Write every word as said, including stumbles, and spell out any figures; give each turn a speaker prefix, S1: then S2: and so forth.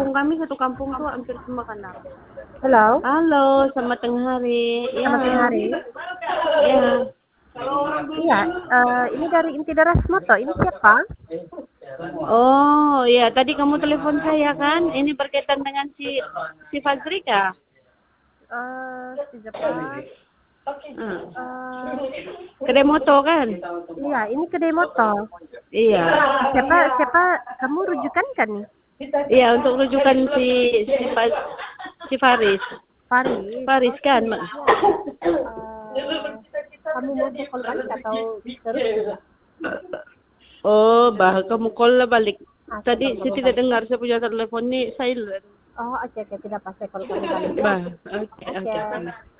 S1: kampung kami, satu kampung tuh hampir semua kenal.
S2: Halo,
S1: Halo, selamat tengah hari. Ya,
S2: selamat tengah hari.
S1: ya.
S2: Iya, eh, ini dari Inti Deras Moto. Ini siapa?
S1: Oh, ya, tadi kamu telepon saya kan? Ini berkaitan dengan si si Fazrika.
S2: Eh, siapa?
S1: Hmm.
S2: Eh,
S1: Kedai moto kan?
S2: iya, ini kedai moto.
S1: Iya.
S2: Siapa? Siapa? Kamu rujukan kan nih?
S1: Iya, untuk rujukan si si, Fa- si Faris.
S2: Faris.
S1: Faris kan, Mak?
S2: Eh, kamu mau saya call balik atau terus?
S1: Oh, bah, kamu call lah balik.
S2: Ah, saya
S1: Tadi
S2: call
S1: saya
S2: kamu
S1: tidak
S2: balik.
S1: dengar, saya punya telepon nih silent.
S2: Oh, oke, oke, tidak pas saya call kamu balik.
S1: Bah, oke,
S2: Oke.
S1: oke.